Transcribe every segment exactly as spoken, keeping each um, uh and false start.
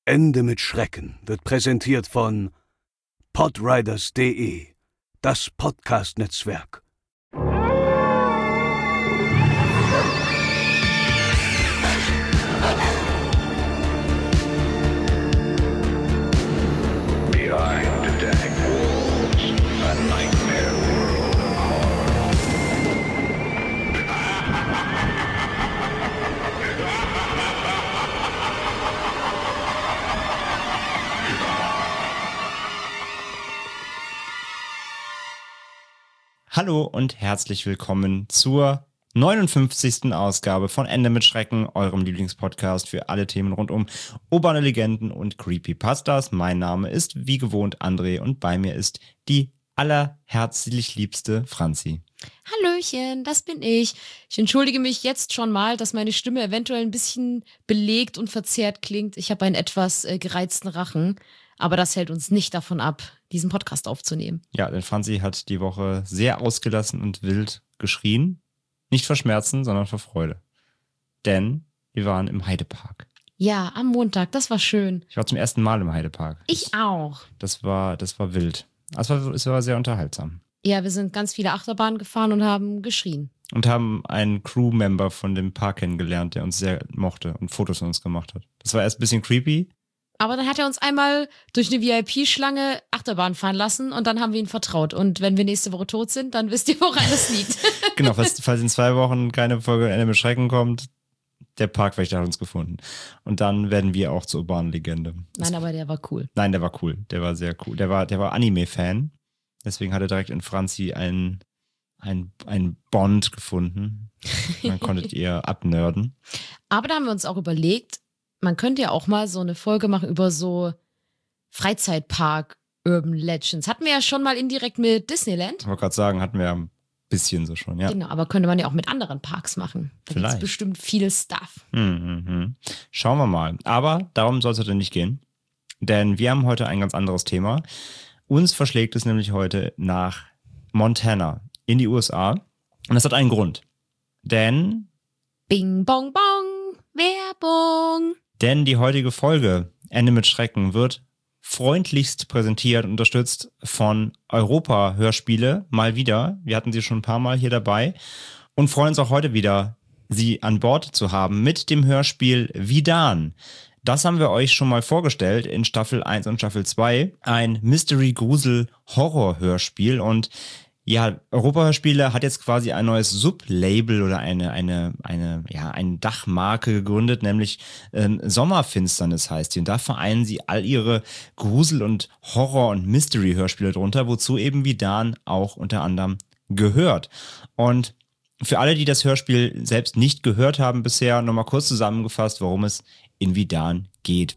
Ende mit Schrecken wird präsentiert von podriders punkt de, das Podcast-Netzwerk. Behind the deck walls, a nightmare world of horror. Hallo und herzlich willkommen zur neunundfünfzigsten Ausgabe von Ende mit Schrecken, eurem Lieblingspodcast für alle Themen rund um urbane Legenden und Creepypastas. Mein Name ist wie gewohnt André und bei mir ist die allerherzlich liebste Franzi. Hallöchen, das bin ich. Ich entschuldige mich jetzt schon mal, dass meine Stimme eventuell ein bisschen belegt und verzerrt klingt. Ich habe einen etwas äh, gereizten Rachen, aber das hält uns nicht davon ab, diesen Podcast aufzunehmen. Ja, denn Franzi hat die Woche sehr ausgelassen und wild geschrien. Nicht vor Schmerzen, sondern vor Freude. Denn wir waren im Heidepark. Ja, am Montag, das war schön. Ich war zum ersten Mal im Heidepark. Ich das, auch. Das war, das war wild. Es war, es war sehr unterhaltsam. Ja, wir sind ganz viele Achterbahnen gefahren und haben geschrien. Und haben einen Crewmember von dem Park kennengelernt, der uns sehr mochte und Fotos von uns gemacht hat. Das war erst ein bisschen creepy. Aber dann hat er uns einmal durch eine V I P-Schlange Achterbahn fahren lassen und dann haben wir ihn vertraut. Und wenn wir nächste Woche tot sind, dann wisst ihr, woran es liegt. Genau, falls, falls in zwei Wochen keine Folge Ende mit Schrecken kommt, der Parkwächter hat uns gefunden. Und dann werden wir auch zur urbanen Legende. Nein, aber der war cool. Nein, der war cool. Der war sehr cool. Der war, der war Anime-Fan. Deswegen hat er direkt in Franzi einen, einen, einen Bond gefunden. Dann konntet ihr abnörden. Aber da haben wir uns auch überlegt, man könnte ja auch mal so eine Folge machen über so Freizeitpark Urban Legends. Hatten wir ja schon mal indirekt mit Disneyland. Ich wollte gerade sagen, hatten wir ja ein bisschen so schon, ja. Genau, aber könnte man ja auch mit anderen Parks machen. Da gibt es bestimmt viel Stuff. Hm, hm, hm. Schauen wir mal. Aber darum soll es heute nicht gehen. Denn wir haben heute ein ganz anderes Thema. Uns verschlägt es nämlich heute nach Montana in die U S A. Und das hat einen Grund. Denn... Bing, bong, bong, Werbung. Denn die heutige Folge, Ende mit Schrecken, wird freundlichst präsentiert und unterstützt von Europa Hörspiele, mal wieder. Wir hatten sie schon ein paar Mal hier dabei und freuen uns auch heute wieder, sie an Bord zu haben mit dem Hörspiel Vidan. Das haben wir euch schon mal vorgestellt in Staffel eins und Staffel zwei. Ein Mystery-Grusel-Horror-Hörspiel und ja, Europa-Hörspiele hat jetzt quasi ein neues Sublabel oder eine, eine, eine, ja, eine Dachmarke gegründet, nämlich ähm, Sommerfinsternis heißt die. Und da vereinen sie all ihre Grusel- und Horror- und Mystery-Hörspiele drunter, wozu eben Vidan auch unter anderem gehört. Und für alle, die das Hörspiel selbst nicht gehört haben bisher, nochmal kurz zusammengefasst, worum es in Vidan geht.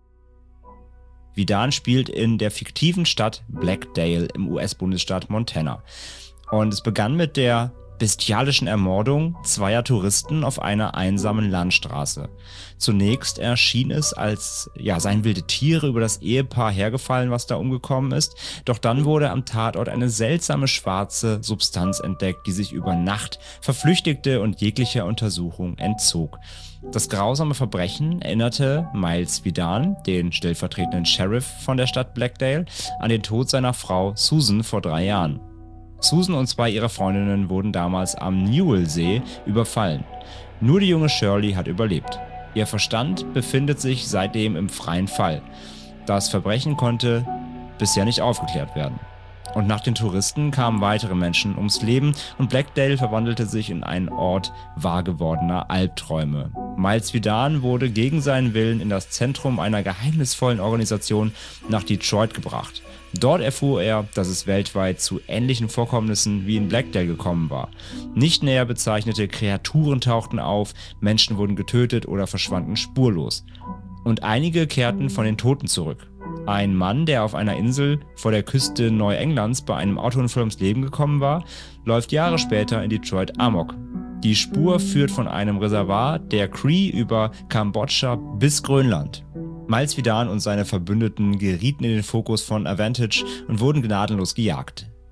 Vidan spielt in der fiktiven Stadt Blackdale im U S-Bundesstaat Montana. Und es begann mit der bestialischen Ermordung zweier Touristen auf einer einsamen Landstraße. Zunächst erschien es, als ja, seien wilde Tiere über das Ehepaar hergefallen, was da umgekommen ist. Doch dann wurde am Tatort eine seltsame schwarze Substanz entdeckt, die sich über Nacht verflüchtigte und jeglicher Untersuchung entzog. Das grausame Verbrechen erinnerte Miles Vidan, den stellvertretenden Sheriff von der Stadt Blackdale, an den Tod seiner Frau Susan vor drei Jahren. Susan und zwei ihrer Freundinnen wurden damals am Newell-See überfallen. Nur die junge Shirley hat überlebt. Ihr Verstand befindet sich seitdem im freien Fall. Das Verbrechen konnte bisher nicht aufgeklärt werden. Und nach den Touristen kamen weitere Menschen ums Leben und Blackdale verwandelte sich in einen Ort wahr gewordener Albträume. Miles Vidan wurde gegen seinen Willen in das Zentrum einer geheimnisvollen Organisation nach Detroit gebracht. Dort erfuhr er, dass es weltweit zu ähnlichen Vorkommnissen wie in Blackdale gekommen war. Nicht näher bezeichnete Kreaturen tauchten auf, Menschen wurden getötet oder verschwanden spurlos. Und einige kehrten von den Toten zurück. Ein Mann, der auf einer Insel vor der Küste Neuenglands bei einem Autounfall ums Leben gekommen war, läuft Jahre später in Detroit amok. Die Spur führt von einem Reservoir der Cree über Kambodscha bis Grönland. Miles Vidan und seine Verbündeten gerieten in den Fokus von Avantage und wurden gnadenlos gejagt.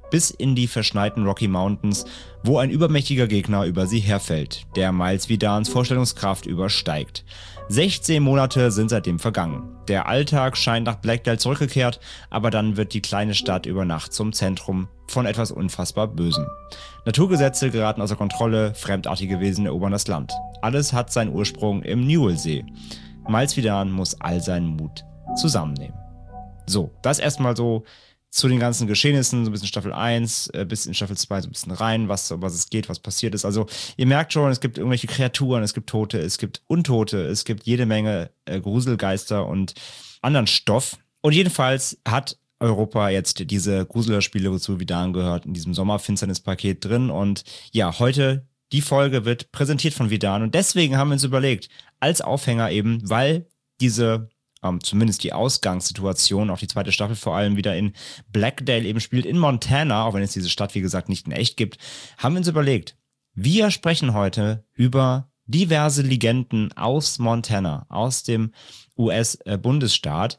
bis in die verschneiten Rocky Mountains, wo ein übermächtiger Gegner über sie herfällt, der Miles Vidans Vorstellungskraft übersteigt. sechzehn Monate sind seitdem vergangen. Der Alltag scheint nach Blackdale zurückgekehrt, aber dann wird die kleine Stadt über Nacht zum Zentrum von etwas unfassbar Bösem. Naturgesetze geraten außer Kontrolle, fremdartige Wesen erobern das Land. Alles hat seinen Ursprung im Newellsee. Miles Vidan muss all seinen Mut zusammennehmen. So, das erstmal so zu den ganzen Geschehnissen, so ein bisschen Staffel eins, äh, bis in Staffel zwei so ein bisschen rein, was, um was es geht, was passiert ist. Also ihr merkt schon, es gibt irgendwelche Kreaturen, es gibt Tote, es gibt Untote, es gibt jede Menge äh, Gruselgeister und anderen Stoff. Und jedenfalls hat Europa jetzt diese Gruselspiele, wozu Vidan gehört, in diesem Sommerfinsternis-Paket drin. Und ja, heute, die Folge wird präsentiert von Vidan. Und deswegen haben wir uns überlegt, als Aufhänger eben, weil diese Um, zumindest die Ausgangssituation, auch die zweite Staffel vor allem wieder in Blackdale eben spielt, in Montana, auch wenn es diese Stadt, wie gesagt, nicht in echt gibt, haben wir uns überlegt, wir sprechen heute über diverse Legenden aus Montana, aus dem U S-Bundesstaat.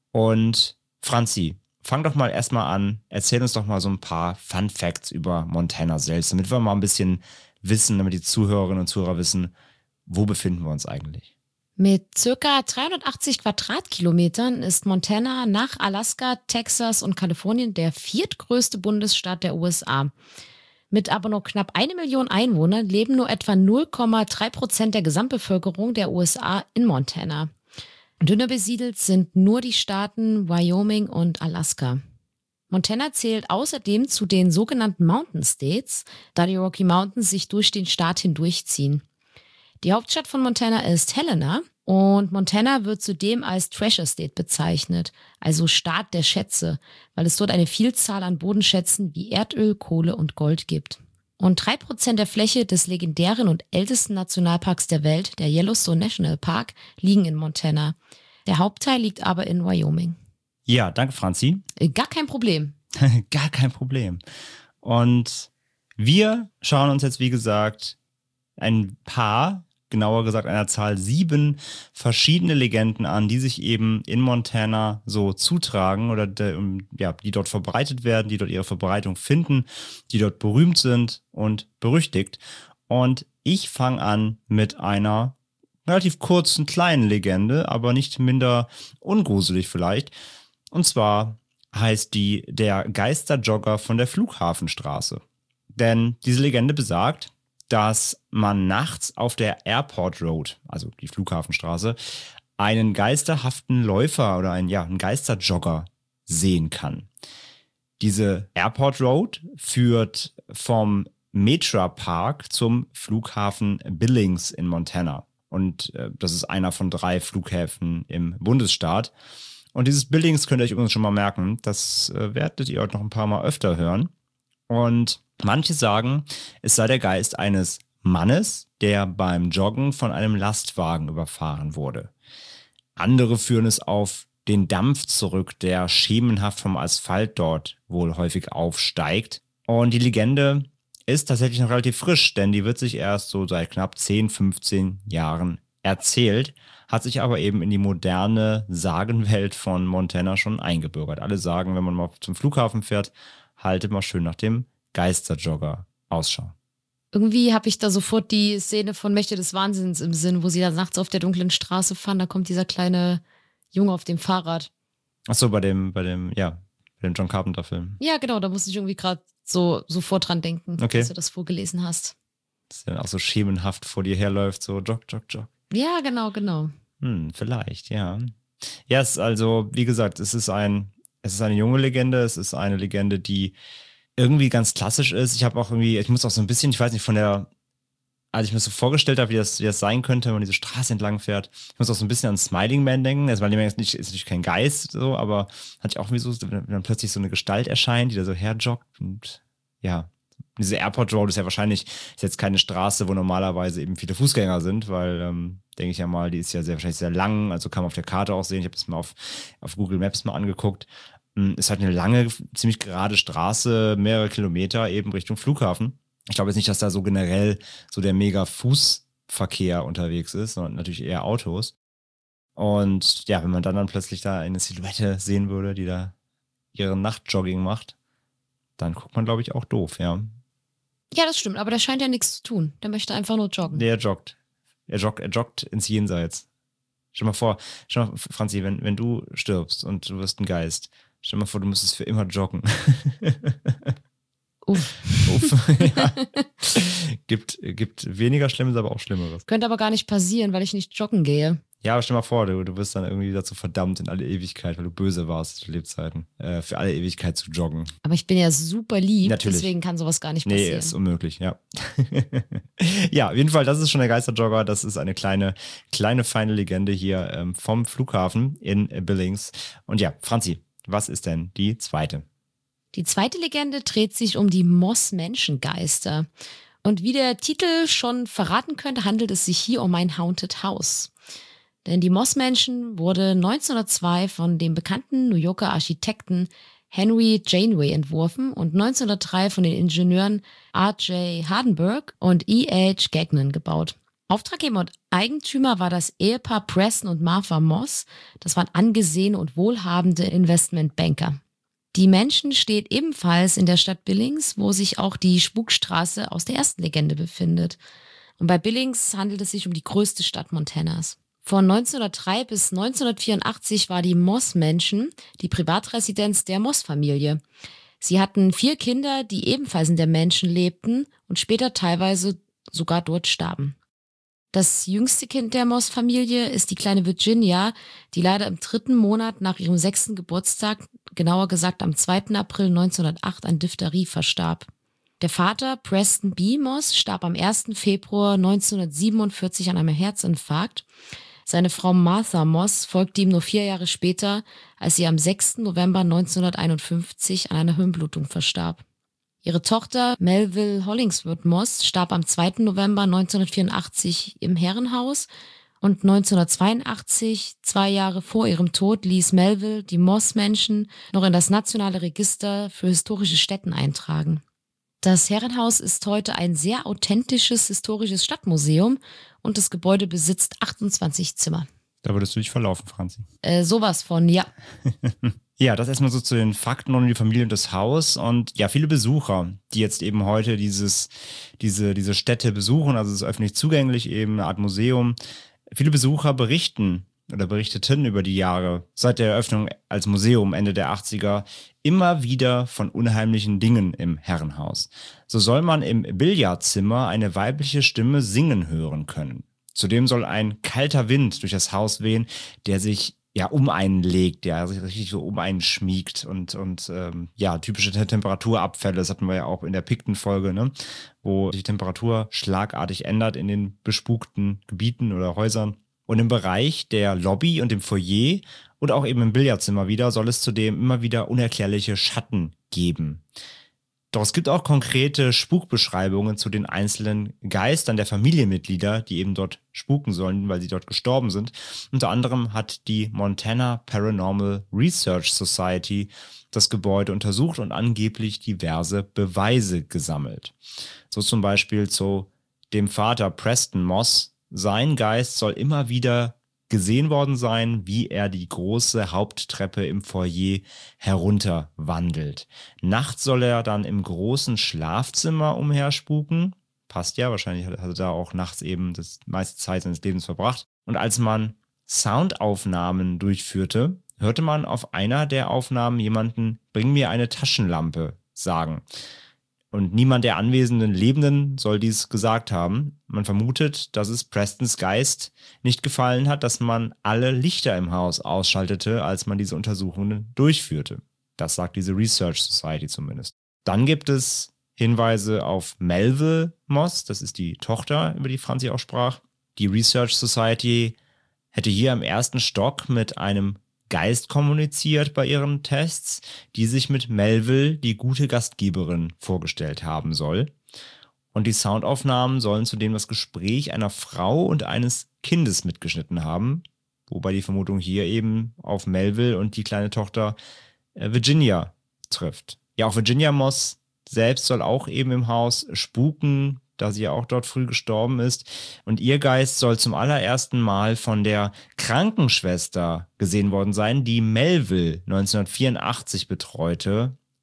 Und Franzi, fang doch mal erstmal an, erzähl uns doch mal so ein paar Fun Facts über Montana selbst, damit wir mal ein bisschen wissen, damit die Zuhörerinnen und Zuhörer wissen, wo befinden wir uns eigentlich? Mit circa dreihundertachtzig Quadratkilometern ist Montana nach Alaska, Texas und Kalifornien der viertgrößte Bundesstaat der U S A. Mit aber nur knapp eine Million Einwohnern leben nur etwa null Komma drei Prozent der Gesamtbevölkerung der U S A in Montana. Dünner besiedelt sind nur die Staaten Wyoming und Alaska. Montana zählt außerdem zu den sogenannten Mountain States, da die Rocky Mountains sich durch den Staat hindurchziehen. Die Hauptstadt von Montana ist Helena und Montana wird zudem als Treasure State bezeichnet, also Staat der Schätze, weil es dort eine Vielzahl an Bodenschätzen wie Erdöl, Kohle und Gold gibt. Und drei Prozent der Fläche des legendären und ältesten Nationalparks der Welt, der Yellowstone National Park, liegen in Montana. Der Hauptteil liegt aber in Wyoming. Ja, danke Franzi. Gar kein Problem. Gar kein Problem. Und wir schauen uns jetzt, wie gesagt, ein paar, genauer gesagt einer Zahl sieben verschiedene Legenden an, die sich eben in Montana so zutragen oder de, ja, die dort verbreitet werden, die dort ihre Verbreitung finden, die dort berühmt sind und berüchtigt. Und ich fange an mit einer relativ kurzen, kleinen Legende, aber nicht minder ungruselig vielleicht. Und zwar heißt die der Geisterjogger von der Flughafenstraße. Denn diese Legende besagt, dass man nachts auf der Airport Road, also die Flughafenstraße, einen geisterhaften Läufer oder einen, ja, einen Geisterjogger sehen kann. Diese Airport Road führt vom Metra Park zum Flughafen Billings in Montana. Und äh, das ist einer von drei Flughäfen im Bundesstaat. Und dieses Billings könnt ihr euch übrigens schon mal merken. Das äh, werdet ihr noch ein paar Mal öfter hören. Und manche sagen, es sei der Geist eines Mannes, der beim Joggen von einem Lastwagen überfahren wurde. Andere führen es auf den Dampf zurück, der schemenhaft vom Asphalt dort wohl häufig aufsteigt. Und die Legende ist tatsächlich noch relativ frisch, denn die wird sich erst so seit knapp zehn, fünfzehn Jahren erzählt, hat sich aber eben in die moderne Sagenwelt von Montana schon eingebürgert. Alle sagen, wenn man mal zum Flughafen fährt, haltet mal schön nach dem Geisterjogger Ausschau. Irgendwie habe ich da sofort die Szene von Mächte des Wahnsinns im Sinn, wo sie da nachts auf der dunklen Straße fahren, da kommt dieser kleine Junge auf dem Fahrrad. Achso, bei dem, bei dem, ja, bei dem John Carpenter-Film. Ja, genau, da musste ich irgendwie gerade so sofort dran denken, okay, als du das vorgelesen hast. Dass er dann auch so schemenhaft vor dir herläuft, so jog, jog, jog. Ja, genau, genau. Hm, vielleicht, ja. Ja, es ist also, wie gesagt, es ist ein, es ist eine junge Legende, es ist eine Legende, die irgendwie ganz klassisch ist. Ich habe auch irgendwie, ich muss auch so ein bisschen, ich weiß nicht, von der, als ich mir so vorgestellt habe, wie das, wie das sein könnte, wenn man diese Straße entlang fährt, ich muss auch so ein bisschen an Smiling Man denken. Also, weil der ist, nicht, ist natürlich kein Geist, so, aber hatte ich auch irgendwie so, wenn dann plötzlich so eine Gestalt erscheint, die da so herjoggt und ja. Diese Airport Road ist ja wahrscheinlich ist jetzt keine Straße, wo normalerweise eben viele Fußgänger sind, weil, ähm, denke ich ja mal, die ist ja sehr wahrscheinlich sehr lang, also kann man auf der Karte auch sehen. Ich habe das mal auf, auf Google Maps mal angeguckt. Ist halt eine lange, ziemlich gerade Straße, mehrere Kilometer eben Richtung Flughafen. Ich glaube jetzt nicht, dass da so generell so der mega Fußverkehr unterwegs ist, sondern natürlich eher Autos. Und ja, wenn man dann, dann plötzlich da eine Silhouette sehen würde, die da ihre Nachtjogging macht, dann guckt man, glaube ich, auch doof, ja. Ja, das stimmt, aber der scheint ja nichts zu tun. Der möchte einfach nur joggen. Der joggt. Er joggt, er joggt ins Jenseits. Stell mal vor, stell mal, Franzi, wenn, wenn du stirbst und du wirst ein Geist, stell mal vor, du müsstest für immer joggen. Uff. Uff, ja. Gibt, gibt weniger Schlimmes, aber auch Schlimmeres. Könnte aber gar nicht passieren, weil ich nicht joggen gehe. Ja, aber stell mal vor, du, du wirst dann irgendwie dazu verdammt in alle Ewigkeit, weil du böse warst zu Lebzeiten, äh, für alle Ewigkeit zu joggen. Aber ich bin ja super lieb, Natürlich. deswegen kann sowas gar nicht passieren. Nee, ist unmöglich, ja. Ja, auf jeden Fall, das ist schon der Geisterjogger. Das ist eine kleine, kleine, feine Legende hier ähm, vom Flughafen in Billings. Und ja, Franzi, was ist denn die zweite? Die zweite Legende dreht sich um die Moss-Menschengeister. Und wie der Titel schon verraten könnte, handelt es sich hier um ein Haunted House. Denn die Moss-Menschen wurde neunzehnhundertzwei von dem bekannten New Yorker Architekten Henry Janeway entworfen und neunzehnhundertdrei von den Ingenieuren R J Hardenberg und E H Gagnon gebaut. Auftraggeber und Eigentümer war das Ehepaar Preston und Martha Moss. Das waren angesehene und wohlhabende Investmentbanker. Die Menschen steht ebenfalls in der Stadt Billings, wo sich auch die Spukstraße aus der ersten Legende befindet. Und bei Billings handelt es sich um die größte Stadt Montanas. Von neunzehnhundertdrei bis neunzehnhundertvierundachtzig war die Moss-Menschen die Privatresidenz der Moss-Familie. Sie hatten vier Kinder, die ebenfalls in der Mansion lebten und später teilweise sogar dort starben. Das jüngste Kind der Moss-Familie ist die kleine Virginia, die leider im dritten Monat nach ihrem sechsten Geburtstag, genauer gesagt am zweiten April neunzehnhundertacht, an Diphtherie verstarb. Der Vater, Preston B. Moss, starb am ersten Februar neunzehnhundertsiebenundvierzig an einem Herzinfarkt. Seine Frau Martha Moss folgte ihm nur vier Jahre später, als sie am sechsten November neunzehnhunderteinundfünfzig an einer Hirnblutung verstarb. Ihre Tochter Melville Hollingsworth Moss starb am zweiten November neunzehnhundertvierundachtzig im Herrenhaus und neunzehnhundertzweiundachtzig, zwei Jahre vor ihrem Tod, ließ Melville die Moss-Menschen noch in das Nationale Register für historische Stätten eintragen. Das Herrenhaus ist heute ein sehr authentisches historisches Stadtmuseum und das Gebäude besitzt achtundzwanzig Zimmer. Da würdest du dich verlaufen, Franzi. Äh, sowas von, ja. Ja, das erstmal so zu den Fakten und die Familie und das Haus. Und ja, viele Besucher, die jetzt eben heute dieses, diese, diese Stätte besuchen, also es ist öffentlich zugänglich, eben eine Art Museum. Viele Besucher berichten oder berichteten über die Jahre seit der Eröffnung als Museum Ende der achtziger immer wieder von unheimlichen Dingen im Herrenhaus. So soll man im Billardzimmer eine weibliche Stimme singen hören können. Zudem soll ein kalter Wind durch das Haus wehen, der sich ja um einen legt, der sich richtig so um einen schmiegt und, und ähm, ja, typische Temperaturabfälle, das hatten wir ja auch in der Pikten-Folge, ne? Wo die Temperatur schlagartig ändert in den bespukten Gebieten oder Häusern. Und im Bereich der Lobby und im Foyer und auch eben im Billardzimmer wieder soll es zudem immer wieder unerklärliche Schatten geben. Doch es gibt auch konkrete Spukbeschreibungen zu den einzelnen Geistern der Familienmitglieder, die eben dort spuken sollen, weil sie dort gestorben sind. Unter anderem hat die Montana Paranormal Research Society das Gebäude untersucht und angeblich diverse Beweise gesammelt. So zum Beispiel zu dem Vater Preston Moss. Sein Geist soll immer wieder gesehen worden sein, wie er die große Haupttreppe im Foyer herunterwandelt. Nachts soll er dann im großen Schlafzimmer umherspuken. Passt ja, wahrscheinlich hat er da auch nachts eben das meiste Zeit seines Lebens verbracht. Und als man Soundaufnahmen durchführte, hörte man auf einer der Aufnahmen jemanden „Bring mir eine Taschenlampe" sagen. Und niemand der anwesenden Lebenden soll dies gesagt haben. Man vermutet, dass es Prestons Geist nicht gefallen hat, dass man alle Lichter im Haus ausschaltete, als man diese Untersuchungen durchführte. Das sagt diese Research Society zumindest. Dann gibt es Hinweise auf Melville Moss, das ist die Tochter, über die Franzi auch sprach. Die Research Society hätte hier im ersten Stock mit einem Geist kommuniziert bei ihren Tests, die sich mit Melville, die gute Gastgeberin, vorgestellt haben soll. Und die Soundaufnahmen sollen zudem das Gespräch einer Frau und eines Kindes mitgeschnitten haben, wobei die Vermutung hier eben auf Melville und die kleine Tochter äh, Virginia trifft. Ja, auch Virginia Moss selbst soll auch eben im Haus spuken, da sie ja auch dort früh gestorben ist. Und ihr Geist soll zum allerersten Mal von der Krankenschwester gesehen worden sein, die Melville neunzehnhundertvierundachtzig betreute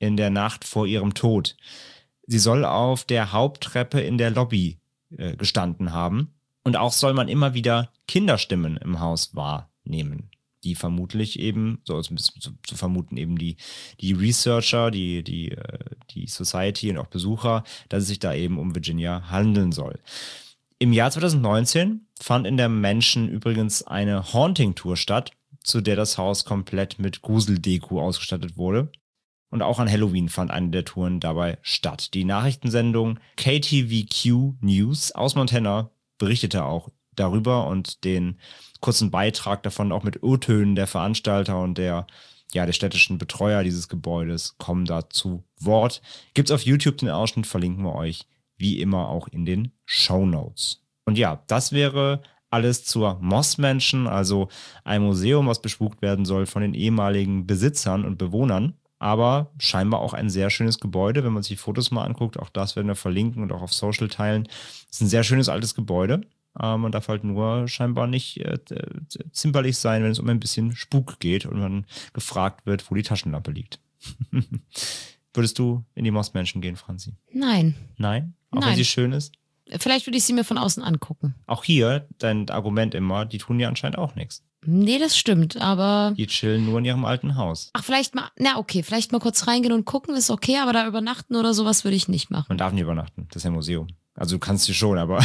in der Nacht vor ihrem Tod. Sie soll auf der Haupttreppe in der Lobby äh, gestanden haben. Und auch soll man immer wieder Kinderstimmen im Haus wahrnehmen, die vermutlich eben, so zu, zu vermuten eben die, die Researcher, die, die, die Society und auch Besucher, dass es sich da eben um Virginia handeln soll. Im Jahr zwanzig neunzehn fand in der Mansion übrigens eine Haunting-Tour statt, zu der das Haus komplett mit Gruseldeko ausgestattet wurde. Und auch an Halloween fand eine der Touren dabei statt. Die Nachrichtensendung K T V Q News aus Montana berichtete auch darüber und den kurzen Beitrag davon auch mit O-Tönen der Veranstalter und der, ja, der städtischen Betreuer dieses Gebäudes kommen da zu Wort. Gibt's auf YouTube den Ausschnitt, verlinken wir euch wie immer auch in den Shownotes. Und ja, das wäre alles zur Moss Mansion, also ein Museum, was bespukt werden soll von den ehemaligen Besitzern und Bewohnern. Aber scheinbar auch ein sehr schönes Gebäude, wenn man sich die Fotos mal anguckt. Auch das werden wir verlinken und auch auf Social teilen. Es ist ein sehr schönes altes Gebäude. Äh, man darf halt nur scheinbar nicht äh, zimperlich sein, wenn es um ein bisschen Spuk geht und man gefragt wird, wo die Taschenlampe liegt. Würdest du in die Moss Mansion gehen, Franzi? Nein. Nein? Auch Nein. wenn sie schön ist? Vielleicht würde ich sie mir von außen angucken. Auch hier, dein Argument immer, die tun ja anscheinend auch nichts. Nee, das stimmt, aber... Die chillen nur in ihrem alten Haus. Ach, vielleicht mal... Na, okay, vielleicht mal kurz reingehen und gucken, ist okay, aber da übernachten oder sowas würde ich nicht machen. Man darf nicht übernachten, das ist ja ein Museum. Also du kannst sie schon, aber...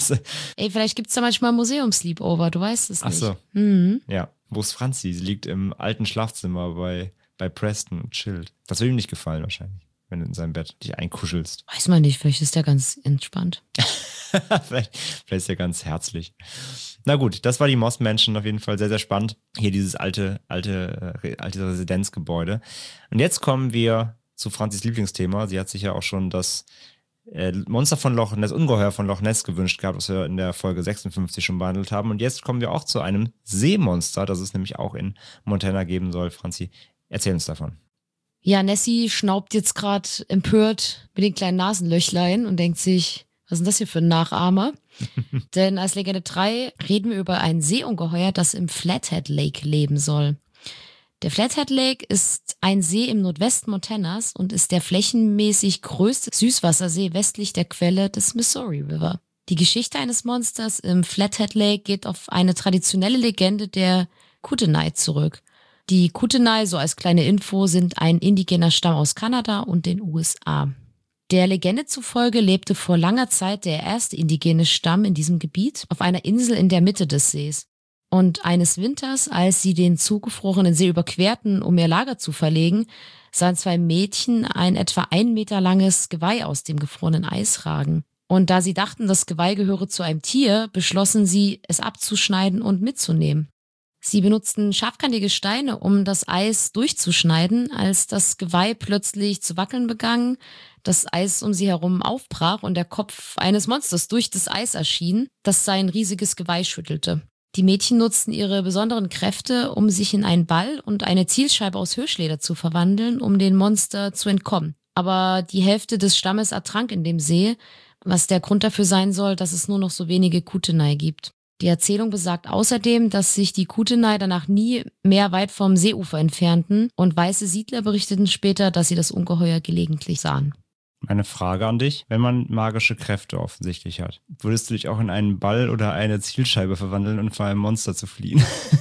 Ey, vielleicht gibt es da manchmal Museum-Sleepover, du weißt es Ach nicht. so. Mhm. Ja, wo ist Franzi? Sie liegt im alten Schlafzimmer bei, bei Preston und chillt. Das würde ihm nicht gefallen wahrscheinlich, wenn du in seinem Bett dich einkuschelst. Weiß man nicht, vielleicht ist der ganz entspannt. vielleicht, vielleicht ist er ganz herzlich. Na gut, das war die Moss Mansion, auf jeden Fall sehr, sehr spannend. Hier dieses alte, alte, äh, alte Residenzgebäude. Und jetzt kommen wir zu Franzis Lieblingsthema. Sie hat sich ja auch schon das äh, Monster von Loch Ness, Ungeheuer von Loch Ness gewünscht gehabt, was wir in der Folge sechsundfünfzig schon behandelt haben. Und jetzt kommen wir auch zu einem Seemonster, das es nämlich auch in Montana geben soll. Franzi, erzähl uns davon. Ja, Nessie schnaubt jetzt gerade empört mit den kleinen Nasenlöchlein und denkt sich, was ist denn das hier für ein Nachahmer? Denn als Legende drei reden wir über ein Seeungeheuer, das im Flathead Lake leben soll. Der Flathead Lake ist ein See im Nordwesten Montanas und ist der flächenmäßig größte Süßwassersee westlich der Quelle des Missouri River. Die Geschichte eines Monsters im Flathead Lake geht auf eine traditionelle Legende der Kootenai zurück. Die Kootenai, so als kleine Info, sind ein indigener Stamm aus Kanada und den U S A. Der Legende zufolge lebte vor langer Zeit der erste indigene Stamm in diesem Gebiet auf einer Insel in der Mitte des Sees. Und eines Winters, als sie den zugefrorenen See überquerten, um ihr Lager zu verlegen, sahen zwei Mädchen ein etwa ein Meter langes Geweih aus dem gefrorenen Eis ragen. Und da sie dachten, das Geweih gehöre zu einem Tier, beschlossen sie, es abzuschneiden und mitzunehmen. Sie benutzten scharfkantige Steine, um das Eis durchzuschneiden, als das Geweih plötzlich zu wackeln begann, das Eis um sie herum aufbrach und der Kopf eines Monsters durch das Eis erschien, das sein riesiges Geweih schüttelte. Die Mädchen nutzten ihre besonderen Kräfte, um sich in einen Ball und eine Zielscheibe aus Hirschleder zu verwandeln, um dem Monster zu entkommen. Aber die Hälfte des Stammes ertrank in dem See, was der Grund dafür sein soll, dass es nur noch so wenige Kootenai gibt. Die Erzählung besagt außerdem, dass sich die Kootenai danach nie mehr weit vom Seeufer entfernten und weiße Siedler berichteten später, dass sie das Ungeheuer gelegentlich sahen. Eine Frage an dich, wenn man magische Kräfte offensichtlich hat, würdest du dich auch in einen Ball oder eine Zielscheibe verwandeln und vor einem Monster zu fliehen?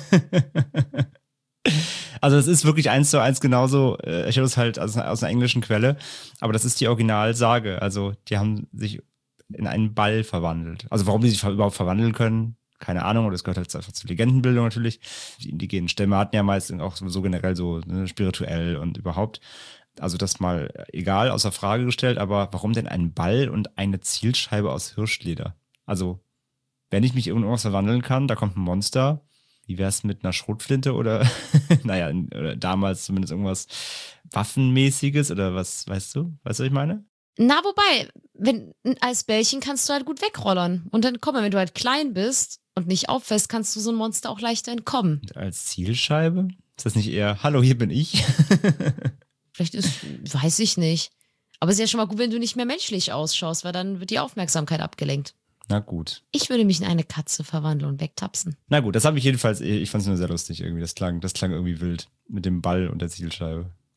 Also das ist wirklich eins zu eins genauso, ich habe es halt aus, aus einer englischen Quelle, aber das ist die Originalsage, also die haben sich in einen Ball verwandelt. Also warum die sich überhaupt verwandeln können, keine Ahnung, das gehört halt einfach zur Legendenbildung natürlich. Die indigenen Stämme hatten ja meist auch so generell so ne, spirituell und überhaupt. Also das mal egal, außer Frage gestellt, aber warum denn ein Ball und eine Zielscheibe aus Hirschleder? Also, wenn ich mich in irgendwas verwandeln kann, da kommt ein Monster, wie wär's mit einer Schrotflinte oder, naja, oder damals zumindest irgendwas Waffenmäßiges oder was, weißt du, weißt du, was ich meine? Na, wobei, wenn als Bällchen kannst du halt gut wegrollern und dann komm, wenn du halt klein bist und nicht auffällst, kannst du so ein Monster auch leichter entkommen. Und als Zielscheibe? Ist das nicht eher, hallo, hier bin ich? Vielleicht ist, weiß ich nicht. Aber es ist ja schon mal gut, wenn du nicht mehr menschlich ausschaust, weil dann wird die Aufmerksamkeit abgelenkt. Na gut. Ich würde mich in eine Katze verwandeln und wegtapsen. Na gut, das habe ich jedenfalls, ich fand es nur sehr lustig irgendwie. Das klang, das klang irgendwie wild mit dem Ball und der Zielscheibe.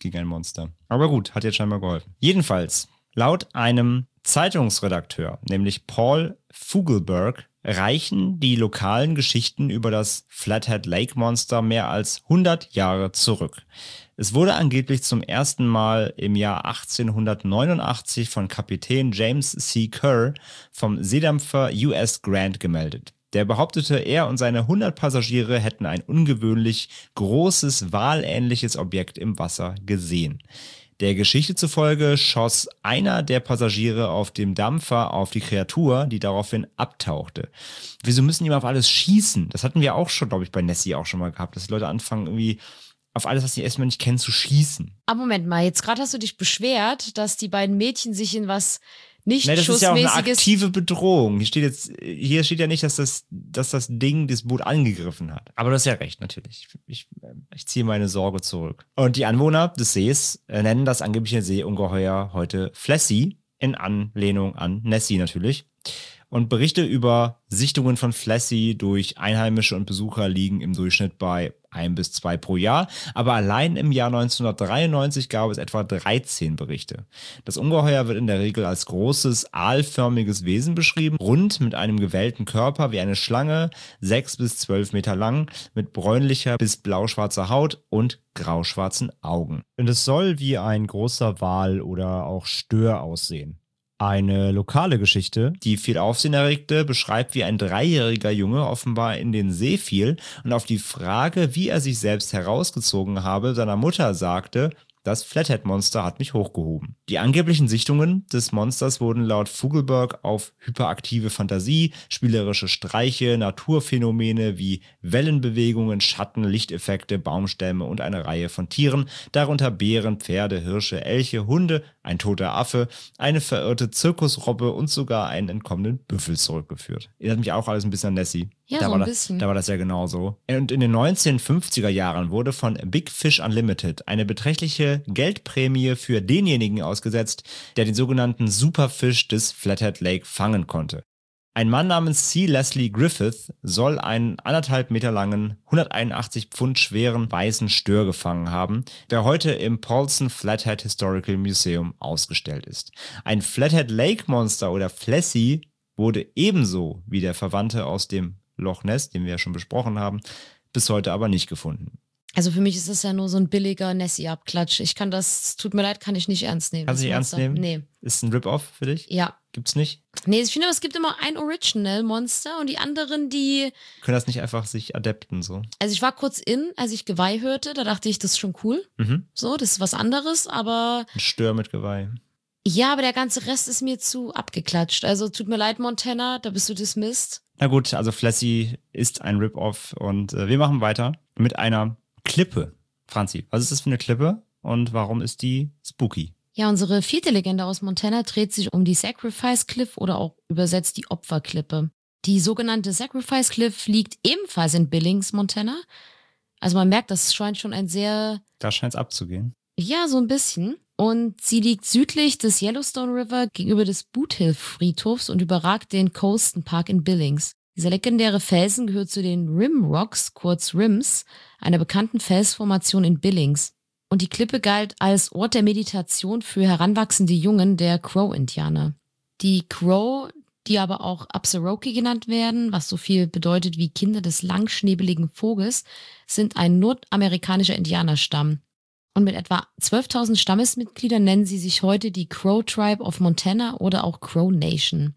gegen ein Monster. Aber gut, hat jetzt scheinbar geholfen. Jedenfalls, laut einem Zeitungsredakteur, nämlich Paul Fugelberg, reichen die lokalen Geschichten über das Flathead Lake Monster mehr als hundert Jahre zurück. Es wurde angeblich zum ersten Mal im Jahr achtzehnhundertneunundachtzig von Kapitän James C. Kerr vom Seedampfer U S Grant gemeldet. Der behauptete, er und seine hundert Passagiere hätten ein ungewöhnlich großes, walähnliches Objekt im Wasser gesehen. Der Geschichte zufolge schoss einer der Passagiere auf dem Dampfer auf die Kreatur, die daraufhin abtauchte. Wieso müssen die immer auf alles schießen? Das hatten wir auch schon, glaube ich, bei Nessie auch schon mal gehabt, dass die Leute anfangen irgendwie auf alles, was sie erstmal nicht kennen, zu schießen. Aber Moment mal, jetzt gerade hast du dich beschwert, dass die beiden Mädchen sich in was nicht Nee, das ist ja auch eine schussmäßiges... aktive Bedrohung. Hier steht jetzt, hier steht ja nicht, dass das, dass das Ding das Boot angegriffen hat. Aber du hast ja recht, natürlich. Ich, ich ziehe meine Sorge zurück. Und die Anwohner des Sees nennen das angebliche Seeungeheuer heute Flassie, in Anlehnung an Nessie natürlich. Und Berichte über Sichtungen von Flassie durch Einheimische und Besucher liegen im Durchschnitt bei ein bis zwei pro Jahr. Aber allein im Jahr neunzehnhundertdreiundneunzig gab es etwa dreizehn Berichte. Das Ungeheuer wird in der Regel als großes, aalförmiges Wesen beschrieben, rund mit einem gewellten Körper wie eine Schlange, sechs bis zwölf Meter lang, mit bräunlicher bis blauschwarzer Haut und grauschwarzen Augen. Und es soll wie ein großer Wal oder auch Stör aussehen. Eine lokale Geschichte, die viel Aufsehen erregte, beschreibt, wie ein dreijähriger Junge offenbar in den See fiel und auf die Frage, wie er sich selbst herausgezogen habe, seiner Mutter sagte, das Flathead-Monster hat mich hochgehoben. Die angeblichen Sichtungen des Monsters wurden laut Fugelberg auf hyperaktive Fantasie, spielerische Streiche, Naturphänomene wie Wellenbewegungen, Schatten, Lichteffekte, Baumstämme und eine Reihe von Tieren, darunter Bären, Pferde, Hirsche, Elche, Hunde, ein toter Affe, eine verirrte Zirkusrobbe und sogar einen entkommenen Büffel zurückgeführt. Erinnert mich auch alles ein bisschen an Nessie. Ja, da so war ein das, bisschen. Da war das ja genauso. Und in den neunzehnhundertfünfziger Jahren wurde von Big Fish Unlimited eine beträchtliche Geldprämie für denjenigen ausgesetzt, der den sogenannten Superfisch des Flathead Lake fangen konnte. Ein Mann namens C. Leslie Griffith soll einen anderthalb Meter langen, hunderteinundachtzig Pfund schweren weißen Stör gefangen haben, der heute im Paulson Flathead Historical Museum ausgestellt ist. Ein Flathead Lake Monster oder Flassie wurde ebenso wie der Verwandte aus dem Loch Ness, den wir ja schon besprochen haben, bis heute aber nicht gefunden. Also für mich ist das ja nur so ein billiger Nessie-Abklatsch. Ich kann das, tut mir leid, kann ich nicht ernst nehmen. Kannst du das nicht ernst Monster. nehmen? Nee. Ist ein Rip-Off für dich? Ja. Gibt's nicht? Nee, ich finde, es gibt immer ein Original-Monster und die anderen, die... Können das nicht einfach sich adapten so? Also ich war kurz in, als ich Geweih hörte, da dachte ich, das ist schon cool. Mhm. So, das ist was anderes, aber... Ein Stör mit Geweih. Ja, aber der ganze Rest ist mir zu abgeklatscht. Also tut mir leid, Montana, da bist du dismissed. Na gut, also Flassie ist ein Rip-Off und äh, wir machen weiter mit einer Klippe. Franzi, was ist das für eine Klippe und warum ist die spooky? Ja, unsere vierte Legende aus Montana dreht sich um die Sacrifice Cliff oder auch übersetzt die Opferklippe. Die sogenannte Sacrifice Cliff liegt ebenfalls in Billings, Montana. Also man merkt, das scheint schon ein sehr... Da scheint es abzugehen. Ja, so ein bisschen. Und sie liegt südlich des Yellowstone River gegenüber des Boot Hill Friedhofs und überragt den Colston Park in Billings. Dieser legendäre Felsen gehört zu den Rim Rocks, kurz Rims, einer bekannten Felsformation in Billings. Und die Klippe galt als Ort der Meditation für heranwachsende Jungen der Crow-Indianer. Die Crow, die aber auch Absaroki genannt werden, was so viel bedeutet wie Kinder des langschnäbeligen Vogels, sind ein nordamerikanischer Indianerstamm. Und mit etwa zwölftausend Stammesmitgliedern nennen sie sich heute die Crow Tribe of Montana oder auch Crow Nation.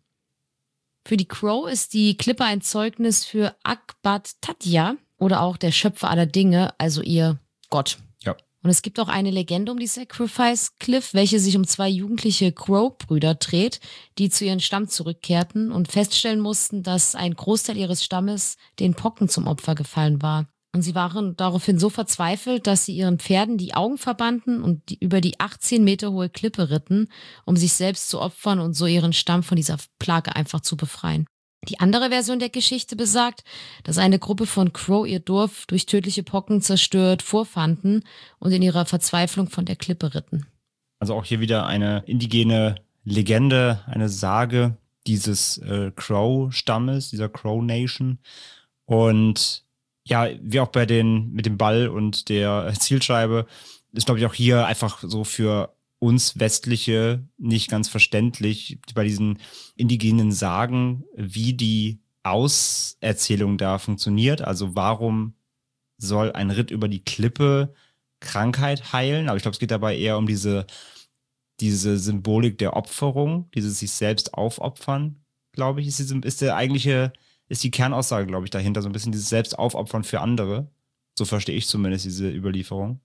Für die Crow ist die Klippe ein Zeugnis für Akbat Tatya oder auch der Schöpfer aller Dinge, also ihr Gott. Ja. Und es gibt auch eine Legende um die Sacrifice Cliff, welche sich um zwei jugendliche Crow-Brüder dreht, die zu ihrem Stamm zurückkehrten und feststellen mussten, dass ein Großteil ihres Stammes den Pocken zum Opfer gefallen war. Und sie waren daraufhin so verzweifelt, dass sie ihren Pferden die Augen verbanden und die, über die achtzehn Meter hohe Klippe ritten, um sich selbst zu opfern und so ihren Stamm von dieser Plage einfach zu befreien. Die andere Version der Geschichte besagt, dass eine Gruppe von Crow ihr Dorf durch tödliche Pocken zerstört vorfanden und in ihrer Verzweiflung von der Klippe ritten. Also auch hier wieder eine indigene Legende, eine Sage dieses äh, Crow-Stammes, dieser Crow Nation. Und ja, wie auch bei den mit dem Ball und der Zielscheibe ist, glaube ich, auch hier einfach so für uns Westliche nicht ganz verständlich bei diesen indigenen Sagen, wie die Auserzählung da funktioniert. Also warum soll ein Ritt über die Klippe Krankheit heilen? Aber ich glaube, es geht dabei eher um diese, diese Symbolik der Opferung, dieses sich selbst aufopfern, glaube ich, ist, diese, ist der eigentliche, ist die Kernaussage, glaube ich, dahinter. So ein bisschen dieses Selbstaufopfern für andere. So verstehe ich zumindest diese Überlieferung.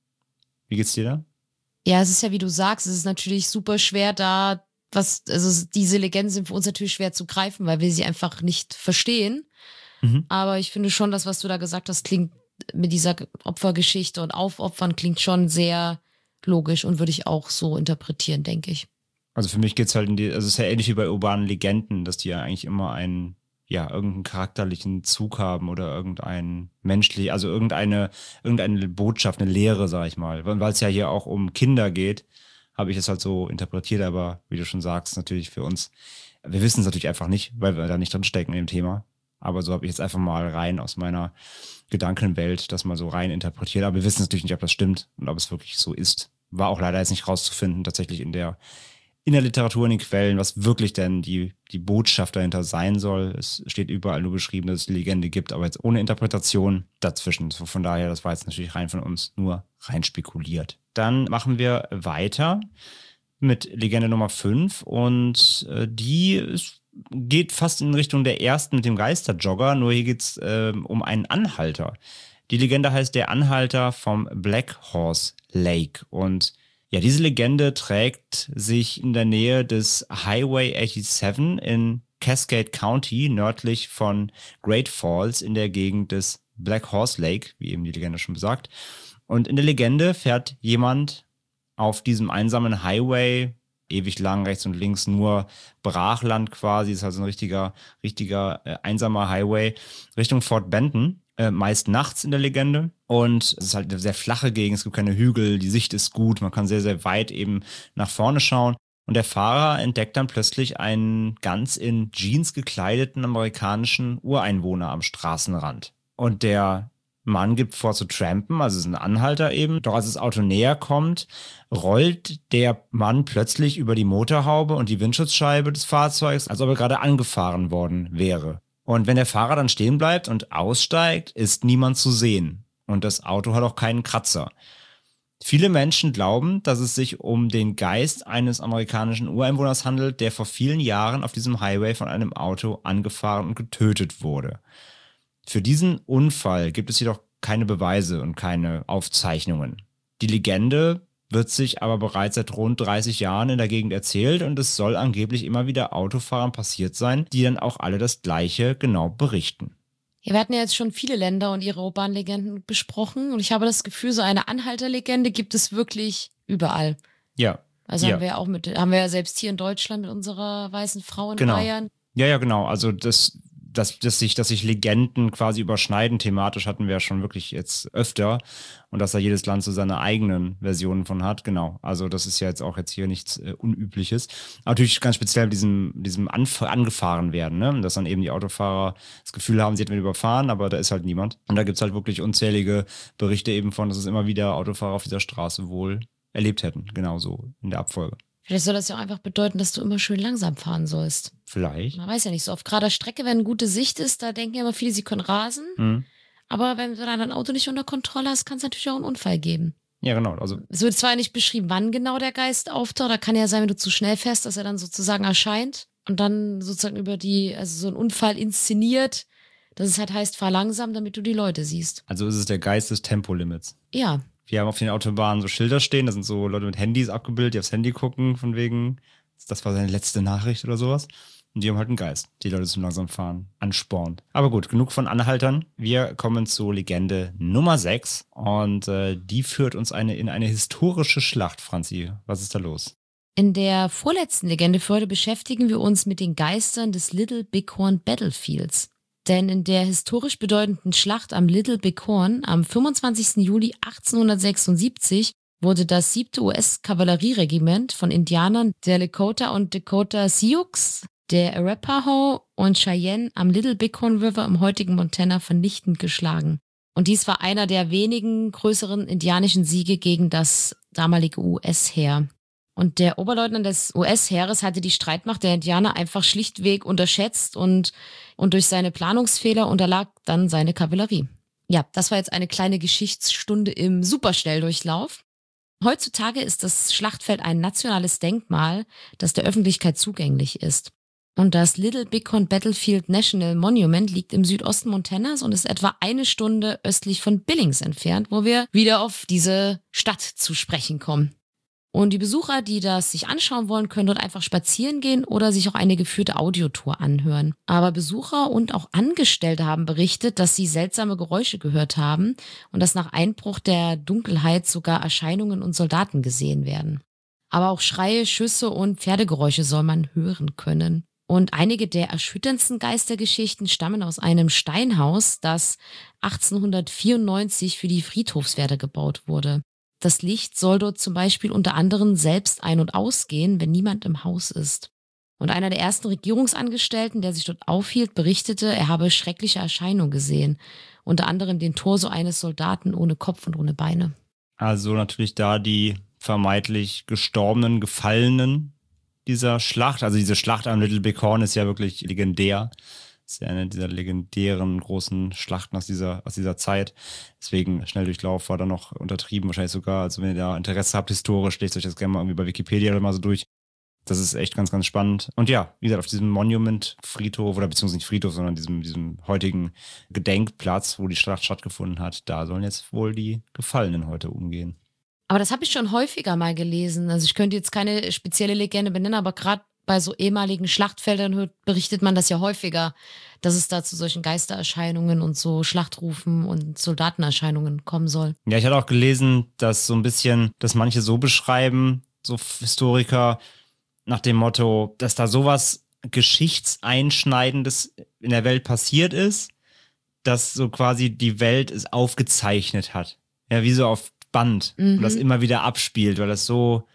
Wie geht's dir da? Ja, es ist ja, wie du sagst, es ist natürlich super schwer, da was, also diese Legenden sind für uns natürlich schwer zu greifen, weil wir sie einfach nicht verstehen. Mhm. Aber ich finde schon, das, was du da gesagt hast, klingt mit dieser Opfergeschichte und Aufopfern klingt schon sehr logisch und würde ich auch so interpretieren, denke ich. Also für mich geht's halt in die, also es ist ja ähnlich wie bei urbanen Legenden, dass die ja eigentlich immer einen, ja, irgendeinen charakterlichen Zug haben oder irgendein menschlich, also irgendeine, irgendeine Botschaft, eine Lehre, sag ich mal. Weil es ja hier auch um Kinder geht, habe ich es halt so interpretiert, aber wie du schon sagst, natürlich für uns, wir wissen es natürlich einfach nicht, weil wir da nicht drin stecken in dem Thema. Aber so habe ich jetzt einfach mal rein aus meiner Gedankenwelt das mal so rein interpretiert. Aber wir wissen natürlich nicht, ob das stimmt und ob es wirklich so ist. War auch leider jetzt nicht rauszufinden, tatsächlich in der in der Literatur, in den Quellen, was wirklich denn die, die Botschaft dahinter sein soll. Es steht überall nur beschrieben, dass es die Legende gibt, aber jetzt ohne Interpretation dazwischen. So von daher, das war jetzt natürlich rein von uns nur rein spekuliert. Dann machen wir weiter mit Legende Nummer fünf und äh, die ist, geht fast in Richtung der ersten mit dem Geisterjogger, nur hier geht es äh, um einen Anhalter. Die Legende heißt der Anhalter vom Black Horse Lake und ja, diese Legende trägt sich in der Nähe des Highway siebenundachtzig in Cascade County, nördlich von Great Falls in der Gegend des Black Horse Lake, wie eben die Legende schon besagt. Und in der Legende fährt jemand auf diesem einsamen Highway, ewig lang, rechts und links nur Brachland quasi, ist also ein richtiger, richtiger äh, einsamer Highway, Richtung Fort Benton. Äh, meist nachts in der Legende. Und es ist halt eine sehr flache Gegend, es gibt keine Hügel, die Sicht ist gut, man kann sehr, sehr weit eben nach vorne schauen. Und der Fahrer entdeckt dann plötzlich einen ganz in Jeans gekleideten amerikanischen Ureinwohner am Straßenrand. Und der Mann gibt vor zu trampen, also ist ein Anhalter eben. Doch als das Auto näher kommt, rollt der Mann plötzlich über die Motorhaube und die Windschutzscheibe des Fahrzeugs, als ob er gerade angefahren worden wäre. Und wenn der Fahrer dann stehen bleibt und aussteigt, ist niemand zu sehen. Und das Auto hat auch keinen Kratzer. Viele Menschen glauben, dass es sich um den Geist eines amerikanischen Ureinwohners handelt, der vor vielen Jahren auf diesem Highway von einem Auto angefahren und getötet wurde. Für diesen Unfall gibt es jedoch keine Beweise und keine Aufzeichnungen. Die Legende wird sich aber bereits seit rund dreißig Jahren in der Gegend erzählt und es soll angeblich immer wieder Autofahrern passiert sein, die dann auch alle das Gleiche genau berichten. Ja, wir hatten ja jetzt schon viele Länder und ihre urbanen Legenden besprochen und ich habe das Gefühl, so eine Anhalterlegende gibt es wirklich überall. Ja. Also ja. haben wir ja auch mit, haben wir ja selbst hier in Deutschland mit unserer weißen Frau in Genau. Bayern. Ja, ja, genau. Also das, dass, dass, sich, dass sich Legenden quasi überschneiden thematisch hatten wir ja schon wirklich jetzt öfter und dass da jedes Land so seine eigenen Versionen von hat, genau. Also das ist ja jetzt auch jetzt hier nichts äh, Unübliches. Aber natürlich ganz speziell mit diesem, diesem Anf- angefahren werden, ne? Dass dann eben die Autofahrer das Gefühl haben, sie hätten überfahren, aber da ist halt niemand. Und da gibt es halt wirklich unzählige Berichte eben von, dass es immer wieder Autofahrer auf dieser Straße wohl erlebt hätten, genauso in der Abfolge. Vielleicht soll das ja auch einfach bedeuten, dass du immer schön langsam fahren sollst. Vielleicht. Man weiß ja nicht, so auf gerader Strecke, wenn eine gute Sicht ist, da denken ja immer viele, sie können rasen. Mhm. Aber wenn du dann dein Auto nicht unter Kontrolle hast, kann es natürlich auch einen Unfall geben. Ja, genau. Also Es wird zwar nicht beschrieben, wann genau der Geist auftaucht, da kann ja sein, wenn du zu schnell fährst, dass er dann sozusagen erscheint und dann sozusagen über die, also so einen Unfall inszeniert, dass es halt heißt, fahr langsam, damit du die Leute siehst. Also ist es der Geist des Tempolimits. Ja. Wir haben auf den Autobahnen so Schilder stehen, da sind so Leute mit Handys abgebildet, die aufs Handy gucken, von wegen, das war seine letzte Nachricht oder sowas. Und die haben halt einen Geist, die Leute zum langsam fahren anspornt. Aber gut, genug von Anhaltern. Wir kommen zu Legende Nummer sechs und äh, die führt uns eine in eine historische Schlacht, Franzi. Was ist da los? In der vorletzten Legende für heute beschäftigen wir uns mit den Geistern des Little Bighorn Battlefields. Denn in der historisch bedeutenden Schlacht am Little Bighorn am fünfundzwanzigsten Juli achtzehnhundertsechsundsiebzig wurde das siebte U S-Kavallerieregiment von Indianern der Lakota und Dakota Sioux, der Arapaho und Cheyenne am Little Bighorn River im heutigen Montana vernichtend geschlagen. Und dies war einer der wenigen größeren indianischen Siege gegen das damalige U S-Heer. Und der Oberleutnant des U S-Heeres hatte die Streitmacht der Indianer einfach schlichtweg unterschätzt und, und durch seine Planungsfehler unterlag dann seine Kavallerie. Ja, das war jetzt eine kleine Geschichtsstunde im Superschnelldurchlauf. Heutzutage ist das Schlachtfeld ein nationales Denkmal, das der Öffentlichkeit zugänglich ist. Und das Little Bighorn Battlefield National Monument liegt im Südosten Montanas und ist etwa eine Stunde östlich von Billings entfernt, wo wir wieder auf diese Stadt zu sprechen kommen. Und die Besucher, die das sich anschauen wollen, können dort einfach spazieren gehen oder sich auch eine geführte Audiotour anhören. Aber Besucher und auch Angestellte haben berichtet, dass sie seltsame Geräusche gehört haben und dass nach Einbruch der Dunkelheit sogar Erscheinungen und Soldaten gesehen werden. Aber auch Schreie, Schüsse und Pferdegeräusche soll man hören können. Und einige der erschütterndsten Geistergeschichten stammen aus einem Steinhaus, das achtzehnhundertvierundneunzig für die Friedhofswärter gebaut wurde. Das Licht soll dort zum Beispiel unter anderem selbst ein- und ausgehen, wenn niemand im Haus ist. Und einer der ersten Regierungsangestellten, der sich dort aufhielt, berichtete, er habe schreckliche Erscheinungen gesehen. Unter anderem den Torso eines Soldaten ohne Kopf und ohne Beine. Also natürlich da die vermeintlich gestorbenen, gefallenen dieser Schlacht. Also diese Schlacht am Little Bighorn ist ja wirklich legendär. Das ist ja eine dieser legendären großen Schlachten aus dieser, aus dieser Zeit. Deswegen Schnelldurchlauf war da noch untertrieben, wahrscheinlich sogar. Also wenn ihr da Interesse habt, historisch, lest euch das gerne mal irgendwie bei Wikipedia oder mal so durch. Das ist echt ganz, ganz spannend. Und ja, wie gesagt, auf diesem Monument-Friedhof, oder beziehungsweise nicht Friedhof, sondern diesem, diesem heutigen Gedenkplatz, wo die Schlacht stattgefunden hat, da sollen jetzt wohl die Gefallenen heute umgehen. Aber das habe ich schon häufiger mal gelesen. Also ich könnte jetzt keine spezielle Legende benennen, aber gerade bei so ehemaligen Schlachtfeldern hört, berichtet man das ja häufiger, dass es da zu solchen Geistererscheinungen und so Schlachtrufen und Soldatenerscheinungen kommen soll. Ja, ich hatte auch gelesen, dass so ein bisschen, dass manche so beschreiben, so Historiker, nach dem Motto, dass da sowas Geschichtseinschneidendes in der Welt passiert ist, dass so quasi die Welt es aufgezeichnet hat. Ja, wie so auf Band. Mhm. Und das immer wieder abspielt, weil das so,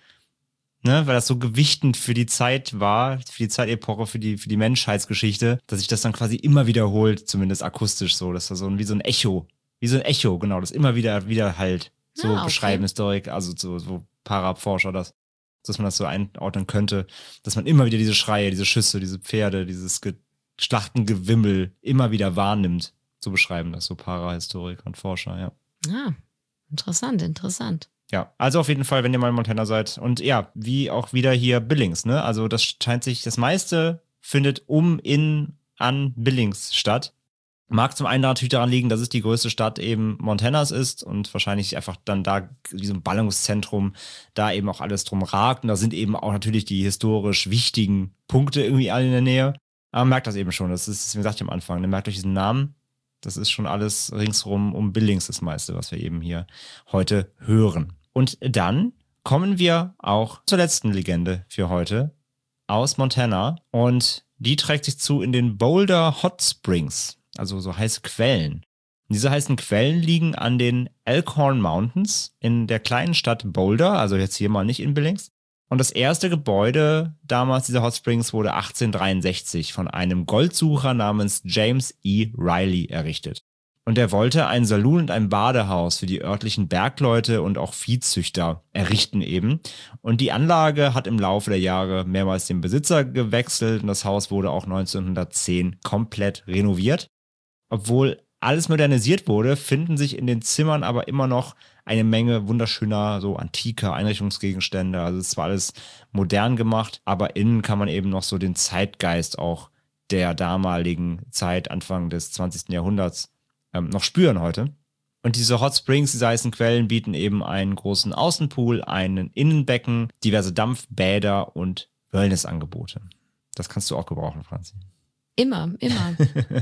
ne, weil das so gewichtend für die Zeit war, für die Zeitepoche, für die, für die Menschheitsgeschichte, dass sich das dann quasi immer wiederholt, zumindest akustisch so. Das ist so wie so ein Echo. Wie so ein Echo, genau, das immer wieder, wieder halt. So ah, okay. Beschreiben Historik, also so, so Paraforscher das. Dass man das so einordnen könnte, dass man immer wieder diese Schreie, diese Schüsse, diese Pferde, dieses Ge- Schlachtengewimmel immer wieder wahrnimmt. So beschreiben das so Parahistoriker und Forscher, ja. Ah, interessant, interessant. Ja, also auf jeden Fall, wenn ihr mal in Montana seid. Und ja, wie auch wieder hier Billings, ne? Also das scheint sich, das meiste findet um, in, an Billings statt. Mag zum einen natürlich daran liegen, dass es die größte Stadt eben Montanas ist und wahrscheinlich einfach dann da wie so ein Ballungszentrum da eben auch alles drum ragt. Und da sind eben auch natürlich die historisch wichtigen Punkte irgendwie alle in der Nähe. Aber man merkt das eben schon, das ist, wie gesagt, am Anfang, ne? Merkt euch diesen Namen. Das ist schon alles ringsrum um Billings das meiste, was wir eben hier heute hören. Und dann kommen wir auch zur letzten Legende für heute aus Montana. Und die trägt sich zu in den Boulder Hot Springs. Also so heiße Quellen. Und diese heißen Quellen liegen an den Elkhorn Mountains in der kleinen Stadt Boulder, also jetzt hier mal nicht in Billings. Und das erste Gebäude damals dieser Hot Springs wurde achtzehnhundertdreiundsechzig von einem Goldsucher namens James E. Riley errichtet. Und er wollte ein Saloon und ein Badehaus für die örtlichen Bergleute und auch Viehzüchter errichten eben. Und die Anlage hat im Laufe der Jahre mehrmals den Besitzer gewechselt und das Haus wurde auch neunzehnhundertzehn komplett renoviert. Obwohl alles modernisiert wurde, finden sich in den Zimmern aber immer noch eine Menge wunderschöner, so antiker Einrichtungsgegenstände. Also es ist zwar alles modern gemacht, aber innen kann man eben noch so den Zeitgeist auch der damaligen Zeit, Anfang des zwanzigsten Jahrhunderts, ähm, noch spüren heute. Und diese Hot Springs, diese heißen Quellen, bieten eben einen großen Außenpool, einen Innenbecken, diverse Dampfbäder und Wellnessangebote. Das kannst du auch gebrauchen, Franzi. Immer, immer.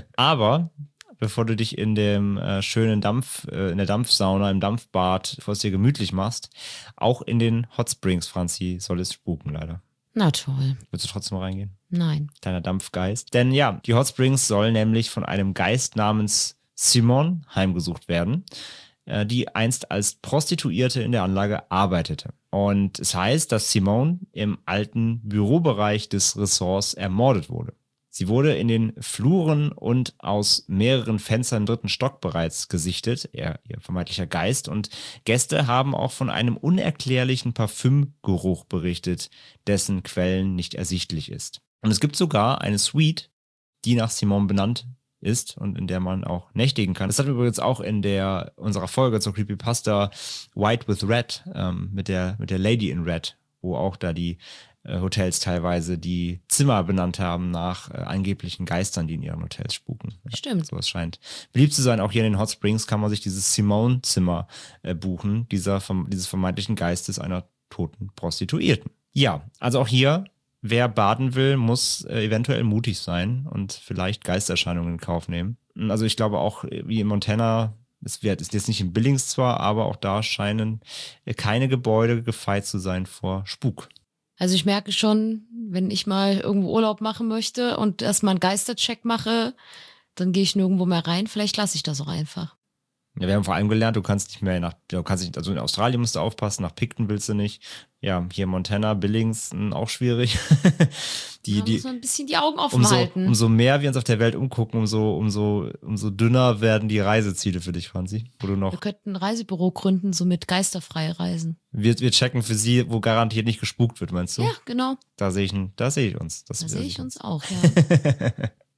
Aber bevor du dich in dem äh, schönen Dampf, äh, in der Dampfsauna, im Dampfbad, bevor es dir gemütlich machst, auch in den Hot Springs, Franzi, soll es spuken leider. Na toll. Willst du trotzdem mal reingehen? Nein. Kleiner Dampfgeist. Denn ja, die Hot Springs sollen nämlich von einem Geist namens Simone heimgesucht werden, äh, die einst als Prostituierte in der Anlage arbeitete. Und es heißt, dass Simone im alten Bürobereich des Ressorts ermordet wurde. Sie wurde in den Fluren und aus mehreren Fenstern im dritten Stock bereits gesichtet, er, ihr vermeintlicher Geist. Und Gäste haben auch von einem unerklärlichen Parfümgeruch berichtet, dessen Quellen nicht ersichtlich ist. Und es gibt sogar eine Suite, die nach Simone benannt ist und in der man auch nächtigen kann. Das hatten wir übrigens auch in der unserer Folge zur Creepypasta White with Red ähm, mit der mit der Lady in Red, wo auch da die äh, Hotels teilweise die Zimmer benannt haben nach äh, angeblichen Geistern, die in ihren Hotels spuken. Ja, Stimmt. sowas scheint beliebt zu sein. Auch hier in den Hot Springs kann man sich dieses Simone-Zimmer äh, buchen, dieser dieses vermeintlichen Geistes einer toten Prostituierten. Ja, also auch hier, wer baden will, muss äh, eventuell mutig sein und vielleicht Geisterscheinungen in Kauf nehmen. Also ich glaube auch, wie in Montana, es wird, ist jetzt nicht in Billings zwar, aber auch da scheinen äh, keine Gebäude gefeit zu sein vor Spuk. Also ich merke schon, wenn ich mal irgendwo Urlaub machen möchte und erstmal einen Geistercheck mache, dann gehe ich nirgendwo mehr rein. Vielleicht lasse ich das auch einfach. Ja, wir haben vor allem gelernt, du kannst nicht mehr nach, du kannst nicht, also in Australien musst du aufpassen, nach Picton willst du nicht. Ja, hier Montana, Billings, mh, auch schwierig. die, Da die, muss man ein bisschen die Augen offen umso, halten. umso mehr wir uns auf der Welt umgucken, umso, umso, umso dünner werden die Reiseziele für dich, Franzi. Wo du noch, Wir könnten ein Reisebüro gründen, so mit geisterfreie Reisen. wir, wir checken für sie, wo garantiert nicht gespukt wird, meinst du? Ja, genau. Da sehe ich, da sehe ich uns. Das Da wir- sehe ich uns auch, ja.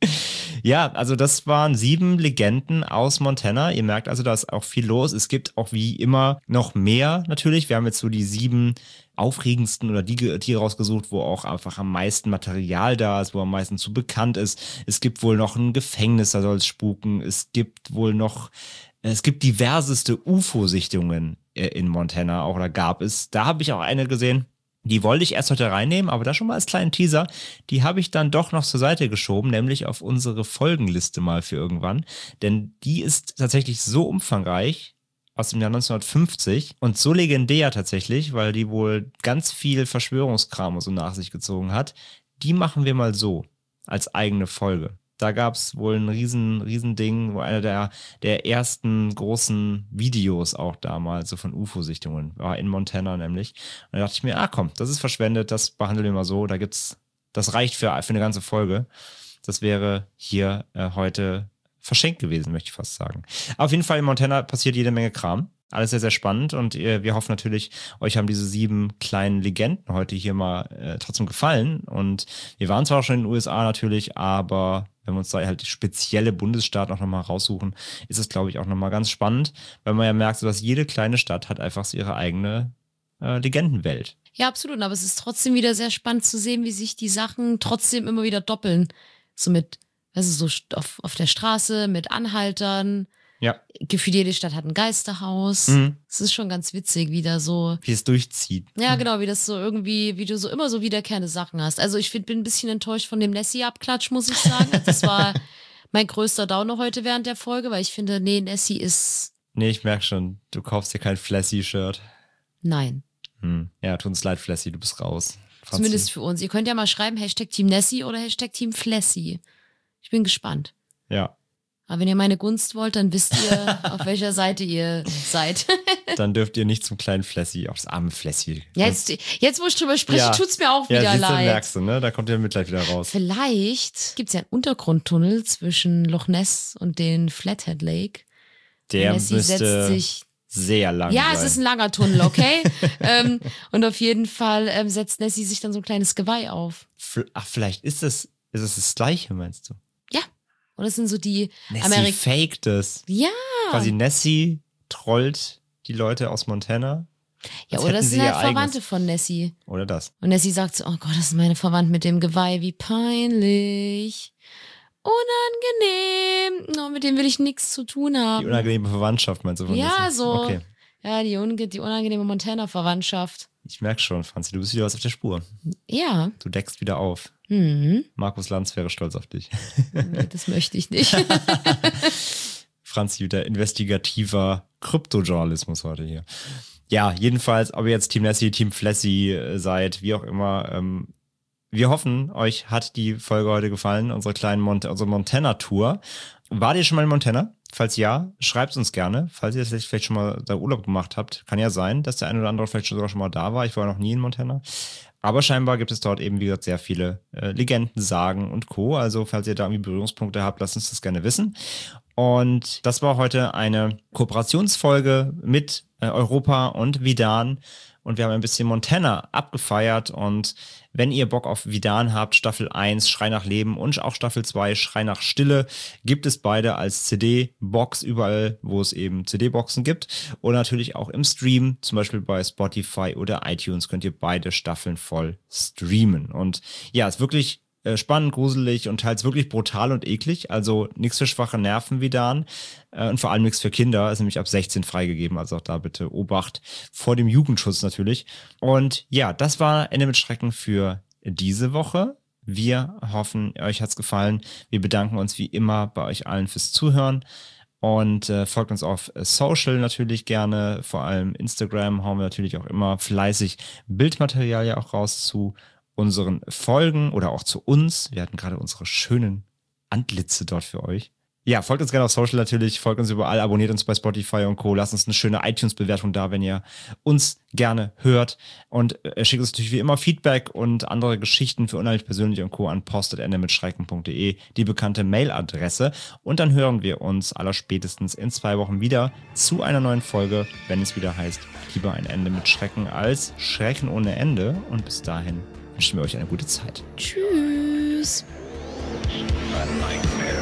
Ja, also das waren sieben Legenden aus Montana. Ihr merkt also, da ist auch viel los. Es gibt auch wie immer noch mehr natürlich. Wir haben jetzt so die sieben aufregendsten oder die Tiere rausgesucht, wo auch einfach am meisten Material da ist, wo am meisten zu bekannt ist. Es gibt wohl noch ein Gefängnis, da soll es spuken. Es gibt wohl noch, es gibt diverseste U F O-Sichtungen äh, in Montana, auch oder gab es. Da habe ich auch eine gesehen. Die wollte ich erst heute reinnehmen, aber da schon mal als kleinen Teaser, die habe ich dann doch noch zur Seite geschoben, nämlich auf unsere Folgenliste mal für irgendwann. Denn die ist tatsächlich so umfangreich aus dem Jahr neunzehnhundertfünfzig und so legendär tatsächlich, weil die wohl ganz viel Verschwörungskram und so nach sich gezogen hat. Die machen wir mal so als eigene Folge. Da gab es wohl ein riesen, riesen Ding, wo einer der, der ersten großen Videos auch damals, so von U F O-Sichtungen, war in Montana nämlich. Und da dachte ich mir, ah komm, das ist verschwendet, das behandeln wir mal so. Da gibt's, das reicht für, für eine ganze Folge. Das wäre hier äh, heute verschenkt gewesen, möchte ich fast sagen. Aber auf jeden Fall in Montana passiert jede Menge Kram. Alles sehr, sehr spannend und äh, wir hoffen natürlich, euch haben diese sieben kleinen Legenden heute hier mal äh, trotzdem gefallen. Und wir waren zwar auch schon in den U S A natürlich, aber wenn wir uns da halt spezielle Bundesstaaten auch nochmal raussuchen, ist es, glaube ich, auch nochmal ganz spannend, weil man ja merkt, so dass jede kleine Stadt hat einfach so ihre eigene äh, Legendenwelt. Ja, absolut. Aber es ist trotzdem wieder sehr spannend zu sehen, wie sich die Sachen trotzdem immer wieder doppeln. So mit, also so auf, auf der Straße, mit Anhaltern. Ja. Gefühlt jede Stadt hat ein Geisterhaus. Mhm. Es ist schon ganz witzig, wie da so. Wie es durchzieht. Ja, genau, wie das so irgendwie, wie du so immer so wiederkehrende Sachen hast. Also ich find, bin ein bisschen enttäuscht von dem Nessie-Abklatsch, muss ich sagen. Das war mein größter Downer heute während der Folge, weil ich finde, nee, Nessie ist. Nee, ich merke schon, du kaufst dir kein Flashy-Shirt. Nein. Hm. Ja, tut uns leid, Flashy, du bist raus. Franzi. Zumindest für uns. Ihr könnt ja mal schreiben, Hashtag Team Nessie oder Hashtag Team Flashy. Ich bin gespannt. Ja. Aber wenn ihr meine Gunst wollt, dann wisst ihr, auf welcher Seite ihr seid. Dann dürft ihr nicht zum kleinen Flashy, auch das arme Flashy. Jetzt, jetzt wo ich drüber spreche, Ja. tut's mir auch Ja, wieder siehst du, leid. merkst du, ne? Da kommt der Mitleid wieder raus. Vielleicht gibt's ja einen Untergrundtunnel zwischen Loch Ness und den Flathead Lake. Der Nessie müsste setzt sich. sehr lang Ja, sein. es ist ein langer Tunnel, okay? ähm, und auf jeden Fall ähm, setzt Nessie sich dann so ein kleines Geweih auf. F- Ach, vielleicht ist es, ist es das Gleiche, meinst du? Ja. Und das sind so die Nessie Amerik faked es. Ja. Quasi Nessie trollt die Leute aus Montana. Ja, als oder hätten das sie sind ihr halt Verwandte eigenes. von Nessie. Oder das. Und Nessie sagt so, oh Gott, das ist meine Verwandte mit dem Geweih, wie peinlich. Unangenehm. Oh, mit dem will ich nichts zu tun Die haben. unangenehme Verwandtschaft, meinst du von Ja, Nessie? so. Okay. Ja, die, unge die unangenehme Montana-Verwandtschaft. Ich merke schon, Franzi, du bist wieder was auf der Spur. Ja. Du deckst wieder auf. Hm. Markus Lanz wäre stolz auf dich. Nee, das möchte ich nicht. Franzi, wieder investigativer Kryptojournalismus heute hier. Ja, jedenfalls, ob ihr jetzt Team Nessie, Team Flashy äh, seid, wie auch immer, ähm, wir hoffen, euch hat die Folge heute gefallen, unsere kleine Mont unsere Montana-Tour. Wart ihr schon mal in Montana? Falls ja, schreibt uns gerne. Falls ihr das vielleicht schon mal da Urlaub gemacht habt, kann ja sein, dass der eine oder andere vielleicht sogar schon mal da war. Ich war noch nie in Montana. Aber scheinbar gibt es dort eben, wie gesagt, sehr viele äh, Legenden, Sagen und Co. Also falls ihr da irgendwie Berührungspunkte habt, lasst uns das gerne wissen. Und das war heute eine Kooperationsfolge mit äh, Europa und Vidan. Und wir haben ein bisschen Montana abgefeiert. Und wenn ihr Bock auf Vidan habt, Staffel eins, Schrei nach Leben und auch Staffel zwei, Schrei nach Stille, gibt es beide als C D-Box überall, wo es eben C D-Boxen gibt. Und natürlich auch im Stream, zum Beispiel bei Spotify oder iTunes, könnt ihr beide Staffeln voll streamen. Und ja, ist wirklich äh, spannend, gruselig und teils wirklich brutal und eklig. Also nichts für schwache Nerven Vidan. Äh, und vor allem nichts für Kinder. Ist nämlich ab sechzehn freigegeben. Also auch da bitte Obacht vor dem Jugendschutz natürlich. Und ja, das war Ende mit Schrecken für diese Woche. Wir hoffen, euch hat's gefallen. Wir bedanken uns wie immer bei euch allen fürs Zuhören. Und äh, folgt uns auf Social natürlich gerne. Vor allem Instagram hauen wir natürlich auch immer fleißig Bildmaterial ja auch raus zu unseren Folgen oder auch zu uns. Wir hatten gerade unsere schönen Antlitze dort für euch. Ja, folgt uns gerne auf Social natürlich, folgt uns überall, abonniert uns bei Spotify und Co. Lasst uns eine schöne iTunes-Bewertung da, wenn ihr uns gerne hört. Und äh, schickt uns natürlich wie immer Feedback und andere Geschichten für Unheimlich Persönlich und Co. an post at ende mit schrecken punkt de, die bekannte Mailadresse. Und dann hören wir uns allerspätestens in zwei Wochen wieder zu einer neuen Folge, wenn es wieder heißt, lieber ein Ende mit Schrecken als Schrecken ohne Ende. Und bis dahin wünschen wir euch eine gute Zeit. Tschüss. A nightmare